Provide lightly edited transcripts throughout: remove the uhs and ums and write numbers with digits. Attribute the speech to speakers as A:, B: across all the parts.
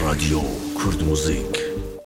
A: رادیو کورد موزیک.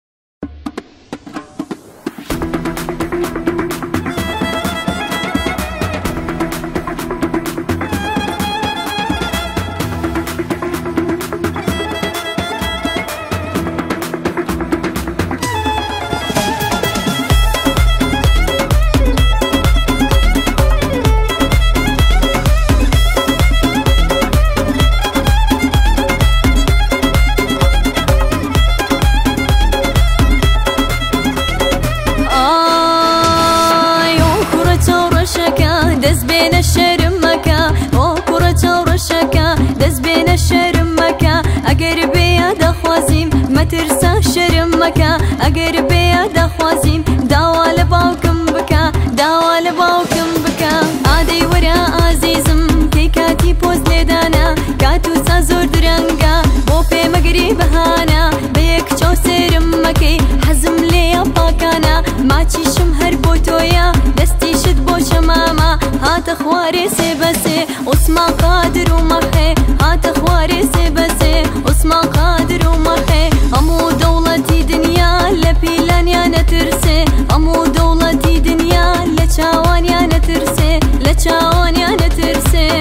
B: اگر بیاد خوازیم داوال باوکم بکا داوال باوکم بکا عادی ورا عزیزم کی کاتی پوز لیدانا کاتو سازور درنگا بو پی مگری بهانا بیک چو سرم مکی حزم لیا پاکانا ما چیشم هر بوتویا دستی شد بو شماما هات خواری سی بسی اسما قادر و مخی هات خواری سی بسی اسما قادر و مخی امو دولتی دنیا لپیلان یا نترسه امو دولتی دنیا لچاوان یا نترسه لچاوان یا نترسه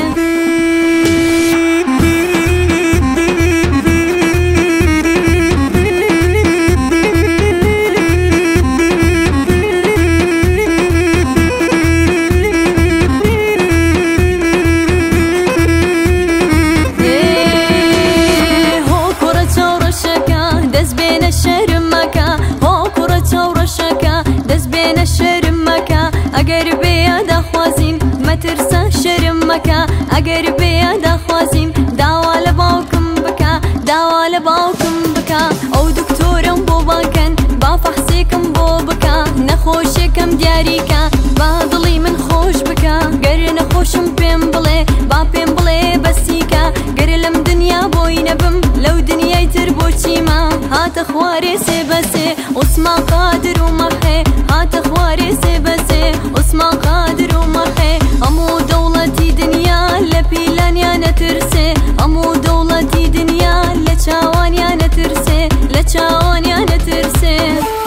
B: اگر بیاد خوازیم مترسا شرم مکا اگر بیاد خوازیم داوال باوکم بکا داوال باوکم بکا او دکتورم بو باکن با فحصیکم بو بکا نخوشیکم دیاری کا با دلی من خوش بکا گر نخوشم پیم بله با پیم بله بسیکا گر لم دنیا بوی نبم لو دنیای تر بوچی ما هات خواری سی بسی اسما قادر و مخی هات خواری سی بسی اسما قادر و مخی امو دولتی دنیا لپیلان یا نترسه امو دولتی دنیا لچاوان یا نترسه لچاوان یا نترسه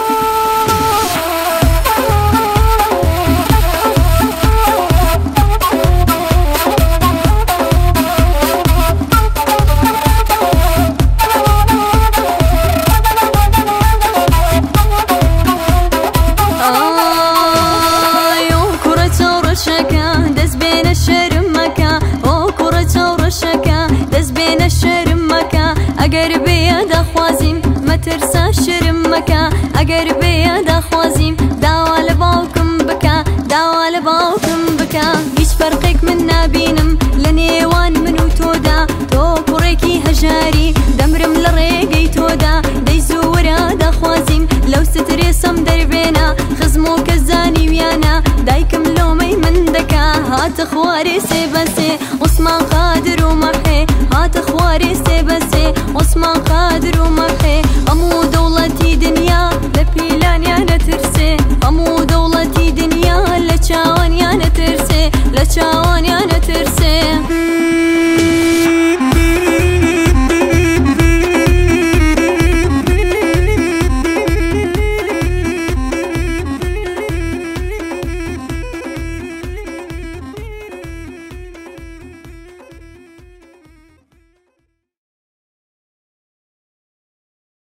B: اگر بیاد خوازیم مترسا شرم مکا اگر بیاد خوازیم داوال باوکم بکا داوال باوکم بکا هیچ فرقك من نبینم لنیوان منو تودا تو کوڕێکی هەژاری دەمرم لە ڕێگەی تۆدا دەی زوورە دەخوازیم لەو سترێسم دەربێنە خزم و کەزانی ویانە دایکم لۆمەی من دەکا هاتە خوارێ سێ بەسێ عوسمان قادر و مەحێ هاتە خوارێ سێ بەسێ عوسمان قادر و مەحێ هەموو دەوڵەتی دنیا لە پیلانیا نەترسێ هەموو دەوڵەتی دنیا لە چاوانیا نەترسێ لە چاوان